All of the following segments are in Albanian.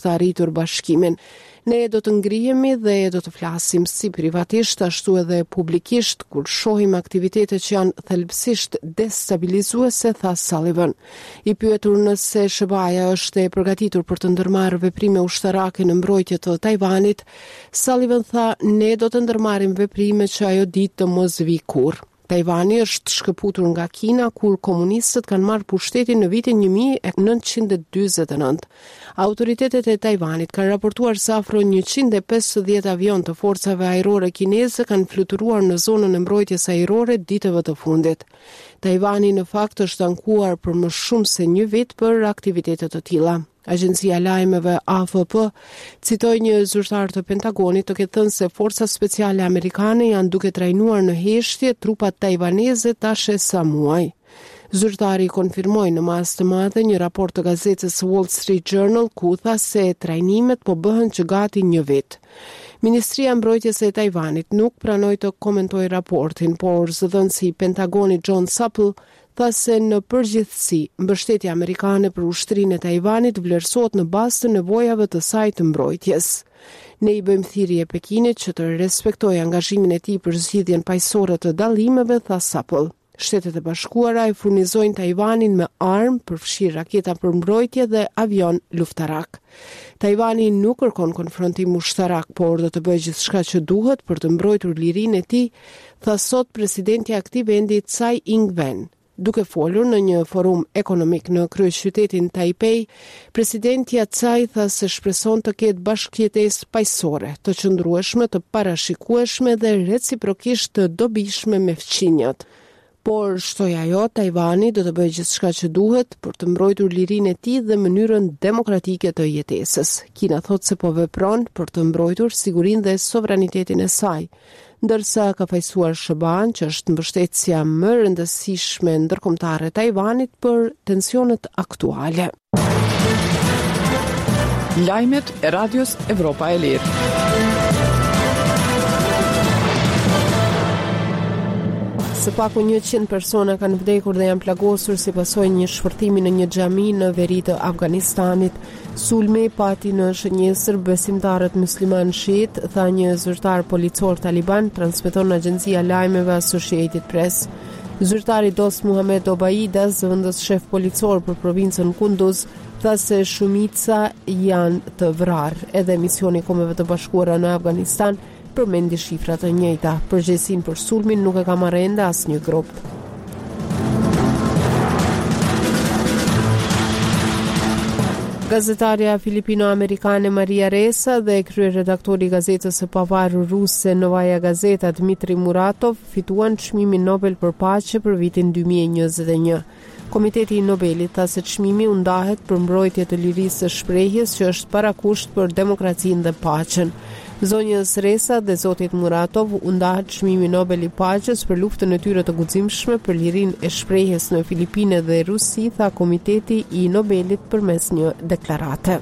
të arritur bashkimin. Ne do të ngrihemi dhe do të flasim si privatisht ashtu edhe publikisht kur shohim aktivitete që janë thelbësisht destabilizuese, tha Sullivan. I pyetur nëse SBA-ja është e përgatitur për të ndërmarrë veprime ushtarake në mbrojtje të Tajvanit, Sullivan tha, ne do të ndërmarrim veprime që ajo ditë të mos vi kurrë. Tajvani është shkëputur nga Kina kur komunistët kanë marrë pushtetin në vitin 1949. Autoritetet e Tajvanit kanë raportuar se afro 150 avion të forcave ajrore kineze kanë fluturuar në zonën e mbrojtjes ajrore ditëve të fundit. Tajvani në fakt është ankuar për më shumë se një vit për aktivitete të tilla. Agjencia lajmeve AFP citoi një zyrtar të Pentagonit të ketë thënë se forcat speciale amerikane janë duke trajnuar në heshtje trupat tajvaneze tash e sa muaj. Zyrtari konfirmoi në mas të madhe një raport të gazetës Wall Street Journal ku tha se trajnimet po bëhen që gati një vit. Ministria e Mbrojtjes e Tajvanit nuk pranoi të komentojë raportin, por zëdhënësi i Pentagonit John Supple tha se në përgjithësi mbështetja amerikane për ushtrinë e Tajvanit vlerësohet në bazë të nevojave të saj të mbrojtjes. Ne i bëjmë thirrje Pekinit që të respektojë angazhimin e tij për zgjidhjen paqësore të dallimeve, tha Supple. Shtetet e Bashkuara e furnizojnë Tajvanin me armë, përfshirë raketa për mbrojtje dhe avion luftarak. Tajvani nuk kërkon konfrontim ushtarak, por do të bëjë gjithçka që duhet për të mbrojtur lirinë e tij, tha sot presidenti i këtij vendi Tsai Ing-wen. Duke folur në një forum ekonomik në kryeqytetin Taipei, presidentja Tsai tha se shpreson të ketë bashkëjetesë paqësore, të qëndrueshme, të parashikueshme dhe reciprokisht të dobishme me fqinjët. Por, shtoi ajo, Tajvani do të bëjë gjithçka që duhet për të mbrojtur lirinë e tij dhe mënyrën demokratike të jetesës. Kina thotë se po vepron për të mbrojtur sigurinë dhe sovranitetin e saj, ndërsa ka fajsuar SBA-n që është mbështetësja më e rëndësishme ndërkombëtare e Tajvanit për tensionet aktuale. Lajmet e Radios Evropa e Lirë. Së paku 100 persona kanë vdekur dhe janë plagosur si pasojë një shpërthimi në një xhami në veri të Afganistanit. Sulmi pati në shënjesër besimtarët musliman shiit, tha një zyrtar policor taliban, transmeton agjencia lajmeve Associated Press. Zyrtari Dos Muhammed Obaida, zëvendës shef policor për provincën Kunduz, tha se shumica janë të vrarë. Edhe misioni i Kombeve të Bashkuara në Afganistan përmendi shifra të njëjta. Përgjegjësinë për sulmin nuk e ka marrë ende asnjë grup. Gazetarja filipino-amerikane Maria Ressa dhe kryeredaktori i gazetës së pavarur ruse Novaja Gazeta Dmitri Muratov fituan çmimin Nobel për paqe për vitin 2021. Komiteti i Nobelit tha se çmimi u ndahet për mbrojtje të lirisë së shprehjes që është parakusht për demokracinë dhe paqen. Zonjës Ressa dhe zotit Muratov u ndahet çmimi Nobel i paqes për luftën e tyre të guximshme për lirinë e shprehjes në Filipine dhe Rusi, tha Komiteti i Nobelit përmes një deklarate.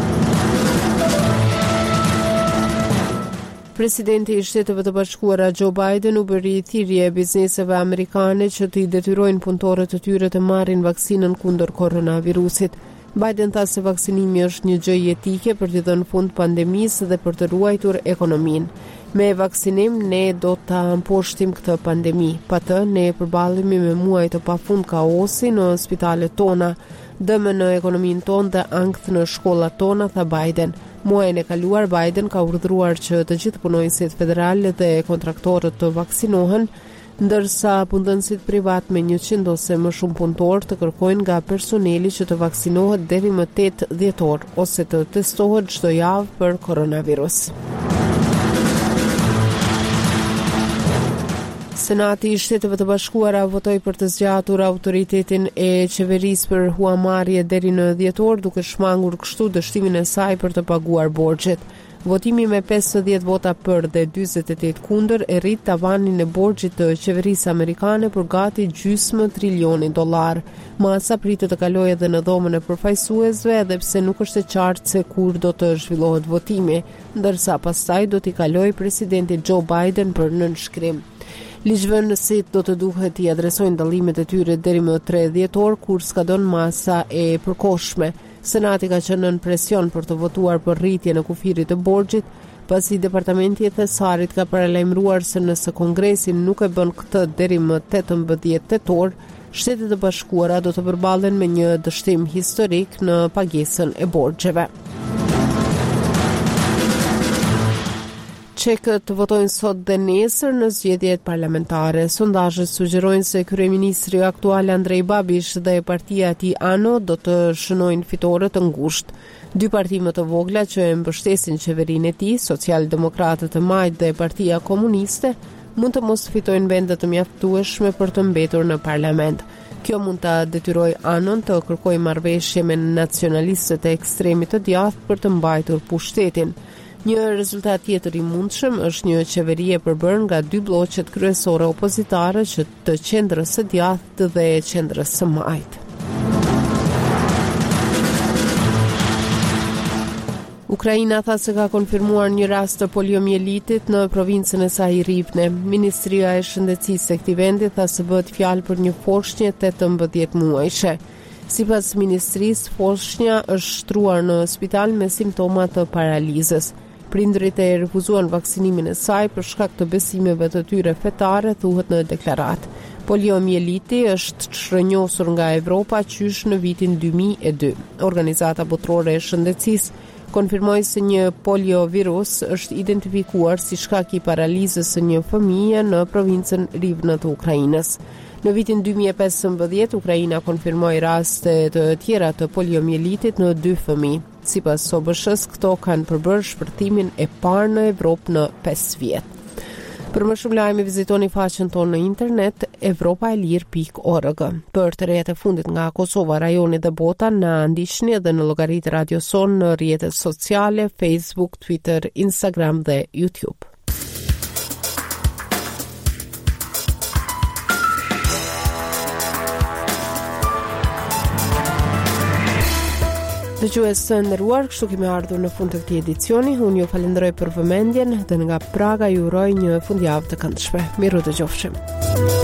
Presidenti i Shteteve të Bashkuara Joe Biden u bëri thirrje bizneseve amerikane që të i detyrojnë punëtorët e tyre të marrin vaksinën kundër koronavirusit. Biden tha se vaksinimi është një gjë jetike për të dhënë fund pandemisë dhe për të ruajtur ekonominë. Me vaksinim ne do ta mposhtim këtë pandemi. Pa të ne përballemi me muaj të pafund kaosi në spitalet tona, dëme në ekonominë tonë dhe ankth në shkollat tona, tha Biden. Muajin e kaluar Biden ka urdhëruar që të gjithë punonjësit federal dhe kontraktorët të vaksinohen, ndërsa punëdhënësit privat me 100 ose më shumë punëtor të kërkojnë nga personeli që të vaksinohet deri më 8 dhjetor ose të testohet çdo javë për koronavirus. Senati i Shteteve të Bashkuara votoi për të zgjatur autoritetin e qeverisë për huamarrje deri në dhjetor, duke shmangur kështu dështimin e saj për të paguar borxhet. Votimi me 50 vota për dhe 48 kundër e rrit tavanin e borxhit të qeverisë amerikane për gati gjysmë trilioni dollar. Masa pritet të kalojë edhe në dhomën e përfaqësuesve, edhe pse nuk është e qartë se kur do të zhvillohet votimi, ndërsa pastaj do t'i kalojë presidenti Joe Biden për nënshkrim. Ligjvënësit do të duhet i adresojnë dallimet e tyre deri më 3 dhjetor kur skadon masa e përkohshme. Senati ka qenë në presion për të votuar për rritjen e kufirit të borxhit, pasi Departamenti i Thesarit ka paralajmëruar se nëse Kongresi nuk e bën këtë deri më 18 tetor, Shtetet e Bashkuara do të përballen me një dështim historik në pagesën e borxheve. Çekët votojnë sot dhe nesër në zgjedhjet parlamentare. Sondazhet sugjerojnë se kryeministri aktual Andrej Babiš dhe partia e tij ANO do të shënojnë fitore të ngushtë. Dy parti më të vogla që e mbështesin qeverinë e tij, Socialdemokratët e Majt dhe Partia Komuniste, mund të mos fitojnë vende të mjaftueshme për të mbetur në parlament. Kjo mund ta detyrojë ANOn të kërkojë marrëveshje me nacionalistët e ekstremit të djathtë për të mbajtur pushtetin. Një rezultat tjetër i mundshëm është një qeveri e përbërë nga dy bloqet kryesore opozitare që të qendrës së djathtë dhe qendrës së majt. Ukraina tha se ka konfirmuar një rast të poliomielitit në provincën e saj Rivne. Ministria e Shëndetësisë së këtij vendi tha se bëhet fjalë për një foshnjë 18 muajshe. Sipas ministrisë, foshnja është shtruar në spital me simptoma të paralizës. Prindërit e refuzuan vaksinimin e saj për shkak të besimeve të tyre fetare, thuhet në deklaratë. Poliomieliti është shërnjosur nga Evropa qysh në vitin 2002. Organizata Botërore e Shëndetësisë konfirmoi se një poliovirus është identifikuar si shkak i paralizës së një fëmije në provincën Rivne të Ukrainës. Në vitin 2015, Ukraina konfirmoi raste të tjera të poliomielitit në 2 fëmijë. Sipas OBSH-s, këto kanë përbërë shpërthimin e parë në Evropë në 5 vjet. Për më shumë lajme vizitoni faqen tonë në internet europaelir.org. Për të rrjetet e fundit nga Kosova, rajoni dhe bota, na ndiqni edhe në llogaritë Radio Son në rrjetet sociale, Facebook, Twitter, Instagram dhe YouTube. Dëgjues të nderuar, kështu kemi ardhur në fund të këtij edicioni. Unë ju falenderoj për vëmendjen dhe nga Praga ju uroj një fundjavë të këndshme. Miru dëgjofshim.